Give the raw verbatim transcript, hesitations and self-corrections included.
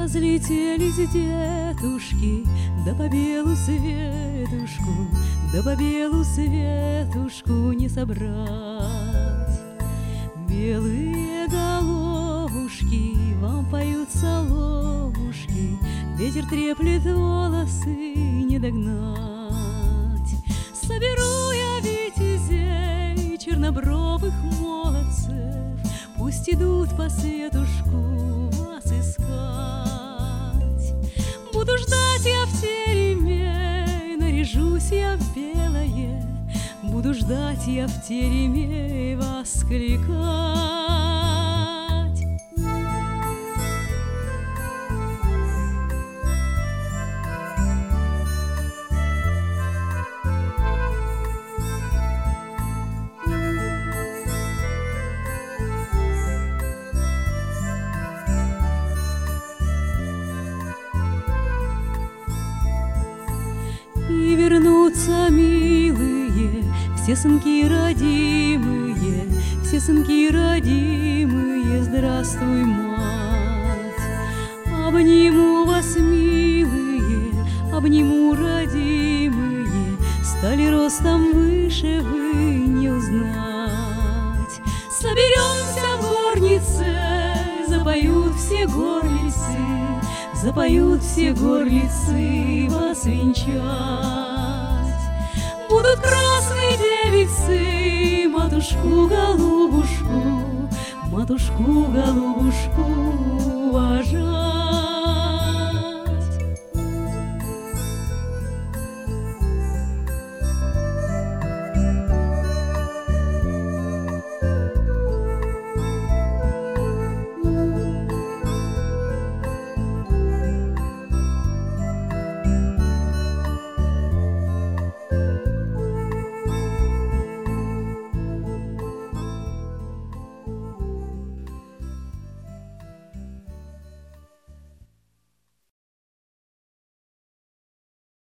Разлетелись детушки, да по белу светушку, да по белу светушку не собрать. Белые головушки вам поют соловушки, ветер треплет волосы не догнать. Соберу я витязей, чернобровых молодцев, пусть идут по светушку вас искать. Буду ждать я в тереме, наряжусь я в белое, буду ждать я в тереме и воскликать. И вернутся милые, все сынки родимые, все сынки родимые, здравствуй, мать. Обниму вас, милые, обниму родимые, стали ростом выше вы не узнать. Соберемся в горнице, запоют все горлицы, запоют все горлицы вас венчать. Будут красные девицы матушку-голубушку, матушку-голубушку уважать.